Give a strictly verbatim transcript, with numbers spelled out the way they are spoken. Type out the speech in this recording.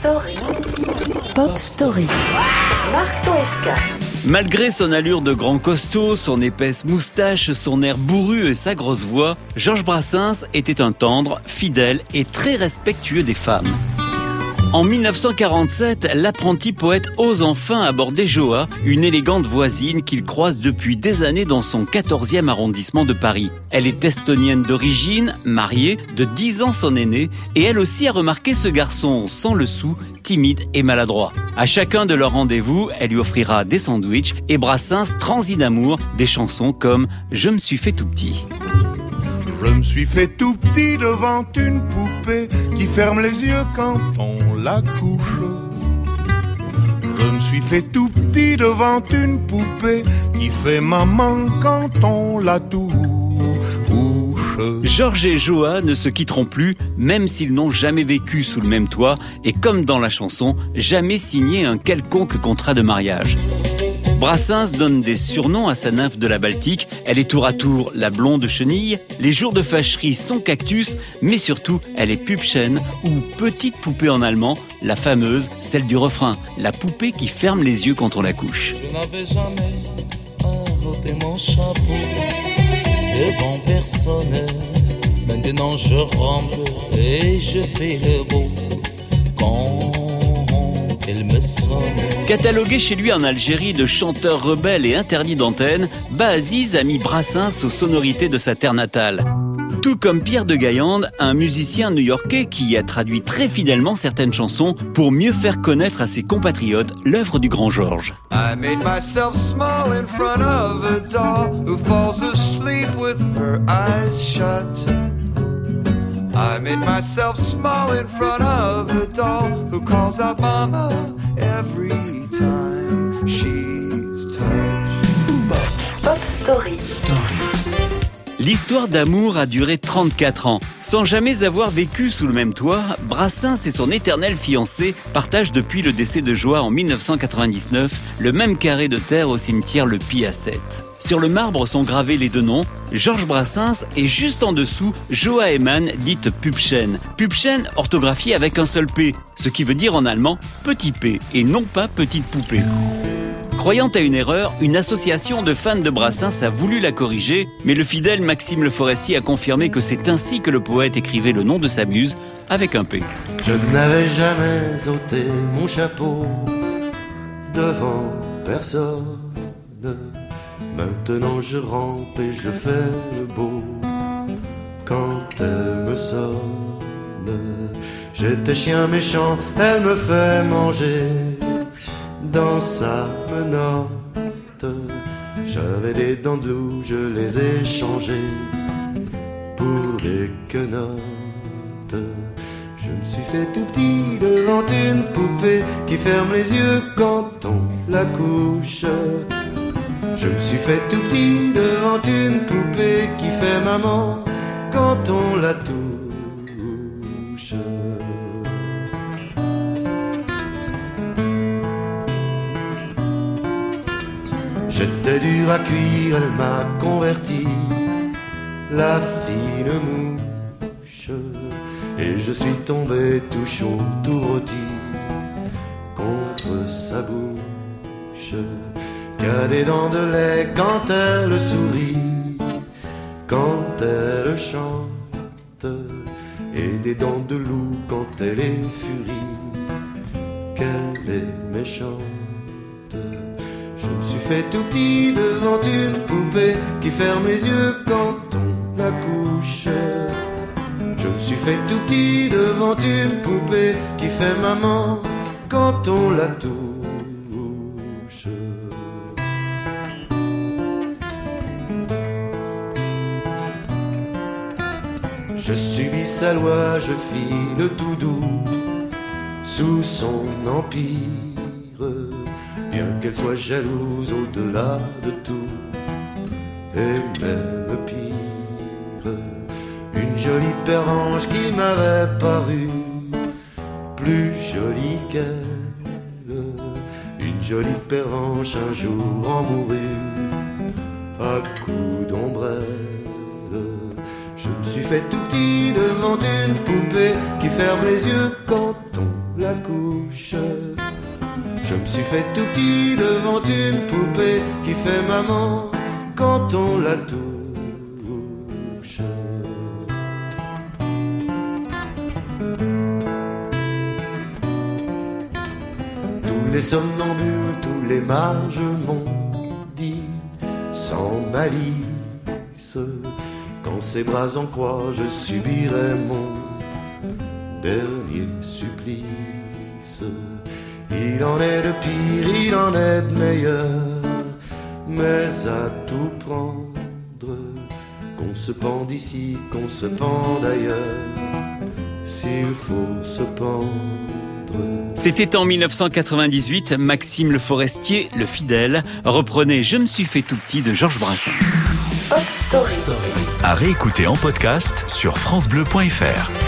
Story. Pop Story. Marc Toesca. Malgré son allure de grand costaud, son épaisse moustache, son air bourru et sa grosse voix, Georges Brassens était un tendre, fidèle et très respectueux des femmes. En dix-neuf cent quarante-sept, l'apprenti poète ose enfin aborder Joa, une élégante voisine qu'il croise depuis des années dans son quatorzième arrondissement de Paris. Elle est estonienne d'origine, mariée, de dix ans son aînée, et elle aussi a remarqué ce garçon sans le sou, timide et maladroit. À chacun de leurs rendez-vous, elle lui offrira des sandwichs et Brassens transit d'amour des chansons comme « Je me suis fait tout petit ». Je me suis fait tout petit devant une poupée qui ferme les yeux quand on la couche. Je me suis fait tout petit devant une poupée qui fait maman quand on la touche. Georges et Joa ne se quitteront plus, même s'ils n'ont jamais vécu sous le même toit et comme dans la chanson, jamais signé un quelconque contrat de mariage. Brassens donne des surnoms à sa nymphe de la Baltique. Elle est tour à tour la blonde chenille, les jours de fâcherie sont cactus, mais surtout elle est Püppchen ou petite poupée en allemand, la fameuse, celle du refrain, la poupée qui ferme les yeux quand on la couche. Je n'avais jamais inventé mon chapeau devant personne. Maintenant je rampe et je fais le beau quand elle me sonne. Catalogué chez lui en Algérie de chanteur rebelle et interdit d'antenne, Baaziz a mis Brassens aux sonorités de sa terre natale. Tout comme Pierre de Gaillande, un musicien new-yorkais qui a traduit très fidèlement certaines chansons pour mieux faire connaître à ses compatriotes l'œuvre du grand Georges. I made myself small in front of a doll who falls asleep with her eyes shut. I made myself small in front of a doll who calls out mama every time she's touched. Pop Story. L'histoire d'amour a duré trente-quatre ans. Sans jamais avoir vécu sous le même toit, Brassens et son éternel fiancé partagent depuis le décès de Joa en dix-neuf cent quatre-vingt-dix-neuf le même carré de terre au cimetière Le Py à Sète. Sur le marbre sont gravés les deux noms, Georges Brassens et juste en dessous, Joa Eman, dite Püppchen. Püppchen orthographiée avec un seul P, ce qui veut dire en allemand petit P et non pas petite poupée. Croyant à une erreur, une association de fans de Brassens a voulu la corriger, mais le fidèle Maxime Le Forestier a confirmé que c'est ainsi que le poète écrivait le nom de sa muse, avec un P. Je n'avais jamais ôté mon chapeau devant personne. Maintenant je rampe et je fais le beau quand elle me sonne. J'étais chien méchant, elle me fait manger dans sa menotte. J'avais des dents d'où je les ai changées pour des quenottes. Je me suis fait tout petit devant une poupée qui ferme les yeux quand on la couche. Je me suis fait tout petit devant une poupée qui fait maman quand on la touche. J'étais dur à cuire, elle m'a converti, la fine mouche. Et je suis tombé tout chaud, tout rôti contre sa bouche. Qu'a des dents de lait quand elle sourit, quand elle chante, et des dents de loup quand elle est furie, qu'elle est méchante. Je me suis fait tout petit devant une poupée qui ferme les yeux quand on la couche. Je me suis fait tout petit devant une poupée qui fait maman quand on la touche. Je subis sa loi, je file tout doux sous son empire, bien qu'elle soit jalouse au-delà de tout, et même pire. Une jolie pervenche qui m'avait paru plus jolie qu'elle, une jolie pervenche un jour en mourut à coups d'ombrelle. Je me suis fait tout petit devant une poupée qui ferme les yeux quand on la couche. Je me suis fait tout petit devant une poupée qui fait maman quand on la touche. Tous les somnambules, tous les mages m'ont dit sans malice qu'en ses bras en croix je subirais mon dernier supplice. Il en est de pire, il en est de meilleur, mais à tout prendre, qu'on se pende ici, qu'on se pende ailleurs, s'il faut se pendre. C'était en dix-neuf cent quatre-vingt-dix-huit, Maxime Le Forestier, le fidèle, reprenait Je me suis fait tout petit de Georges Brassens. Pop Story. À réécouter en podcast sur francebleu point fr.